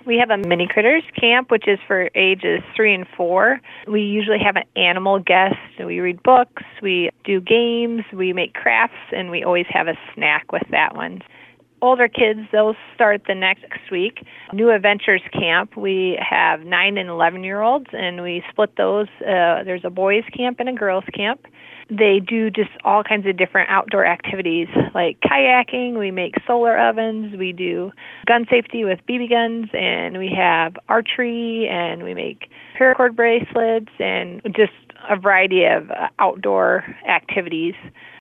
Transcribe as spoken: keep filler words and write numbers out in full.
We have a mini critters camp, which is for ages three and four. We usually have an animal guest. We read books, we do games, we make crafts, and we always have a snack with that one. Older kids, those start the next week. New Adventures Camp, we have nine and eleven-year-olds, and we split those. Uh, there's a boys' camp and a girls' camp. They do just all kinds of different outdoor activities like kayaking. We make solar ovens. We do gun safety with B B guns, and we have archery, and we make paracord bracelets, and just a variety of uh, outdoor activities.